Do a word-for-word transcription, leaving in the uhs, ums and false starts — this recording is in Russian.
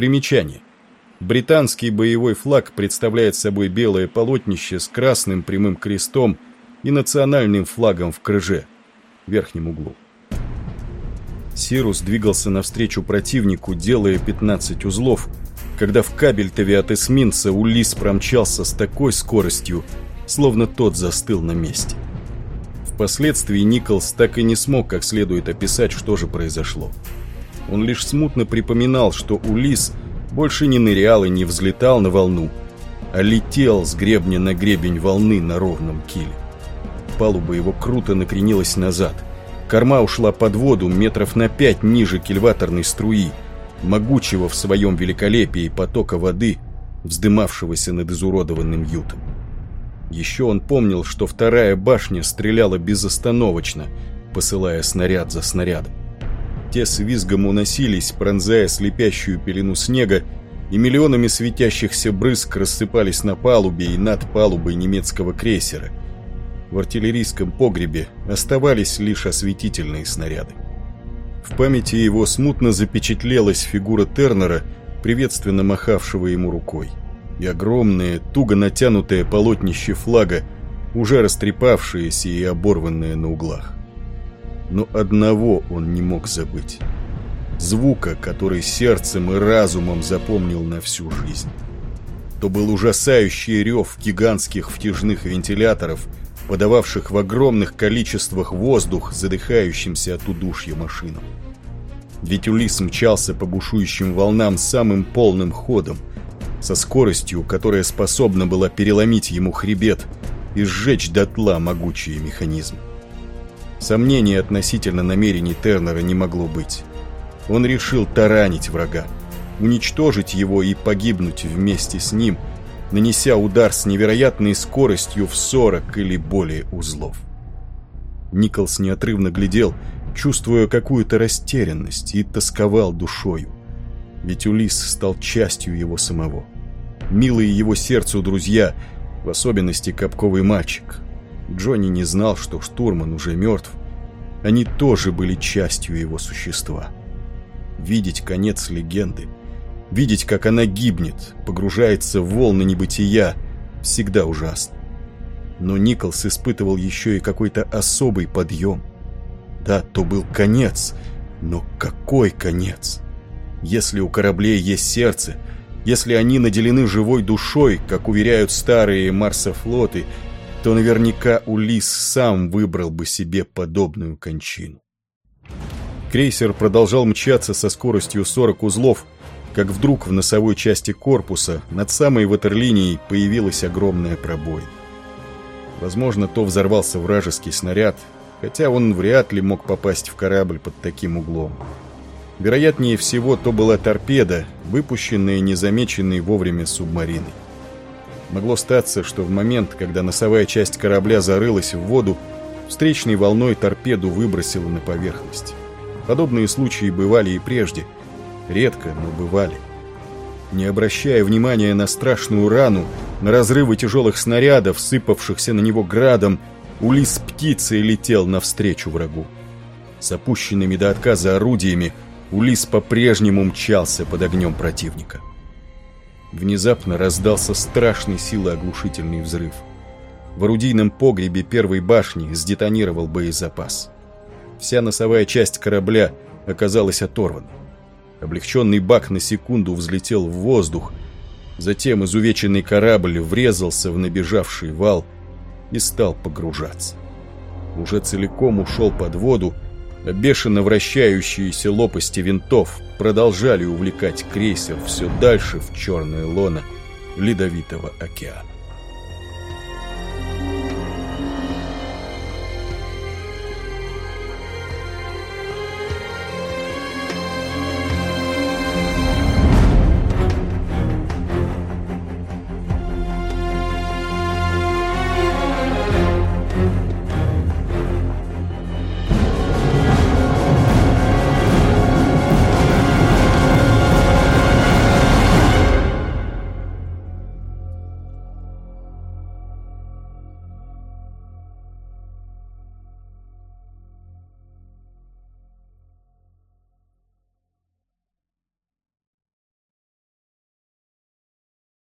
Примечание. Британский боевой флаг представляет собой белое полотнище с красным прямым крестом и национальным флагом в крыже, в верхнем углу. Сирус двигался навстречу противнику, делая пятнадцать узлов, когда в кабельтове от эсминца Улисс промчался с такой скоростью, словно тот застыл на месте. Впоследствии Николс так и не смог как следует описать, что же произошло. Он лишь смутно припоминал, что Улисс больше не нырял и не взлетал на волну, а летел с гребня на гребень волны на ровном киле. Палуба его круто накренилась назад. Корма ушла под воду метров на пять ниже кильваторной струи, могучего в своем великолепии потока воды, вздымавшегося над изуродованным ютом. Еще он помнил, что вторая башня стреляла безостановочно, посылая снаряд за снарядом. Те с визгом уносились, пронзая слепящую пелену снега, и миллионами светящихся брызг рассыпались на палубе и над палубой немецкого крейсера. В артиллерийском погребе оставались лишь осветительные снаряды. В памяти его смутно запечатлелась фигура Тернера, приветственно махавшего ему рукой, и огромное, туго натянутое полотнище флага, уже растрепавшееся и оборванное на углах. Но одного он не мог забыть. Звука, который сердцем и разумом запомнил на всю жизнь. То был ужасающий рев гигантских втяжных вентиляторов, подававших в огромных количествах воздух задыхающимся от удушья машинам. Ведь Улисс мчался по бушующим волнам самым полным ходом, со скоростью, которая способна была переломить ему хребет и сжечь дотла могучие механизмы. Сомнений относительно намерений Тернера не могло быть. Он решил таранить врага, уничтожить его и погибнуть вместе с ним, нанеся удар с невероятной скоростью в сорок или более узлов. Николс неотрывно глядел, чувствуя какую-то растерянность, и тосковал душою. Ведь Улисс стал частью его самого. Милые его сердцу друзья, в особенности капковый мальчик. Джонни не знал, что штурман уже мертв. Они тоже были частью его существа. Видеть конец легенды, видеть, как она гибнет, погружается в волны небытия, всегда ужасно. Но Николс испытывал еще и какой-то особый подъем. Да, то был конец, но какой конец? Если у кораблей есть сердце, если они наделены живой душой, как уверяют старые марсофлоты, то наверняка Улисс сам выбрал бы себе подобную кончину. Крейсер продолжал мчаться со скоростью сорок узлов, как вдруг в носовой части корпуса над самой ватерлинией появилась огромная пробоина. Возможно, то взорвался вражеский снаряд, хотя он вряд ли мог попасть в корабль под таким углом. Вероятнее всего, то была торпеда, выпущенная незамеченной вовремя субмариной. Могло статься, что в момент, когда носовая часть корабля зарылась в воду, встречной волной торпеду выбросило на поверхность. Подобные случаи бывали и прежде. Редко, но бывали. Не обращая внимания на страшную рану, на разрывы тяжелых снарядов, сыпавшихся на него градом, Улисс птицей летел навстречу врагу. С опущенными до отказа орудиями Улисс по-прежнему мчался под огнем противника. Внезапно раздался страшной силы оглушительный взрыв. В орудийном погребе первой башни сдетонировал боезапас. Вся носовая часть корабля оказалась оторвана. Облегченный бак на секунду взлетел в воздух, затем изувеченный корабль врезался в набежавший вал и стал погружаться. Уже целиком ушел под воду, а бешено вращающиеся лопасти винтов продолжали увлекать крейсер все дальше в черное лоно ледовитого океана.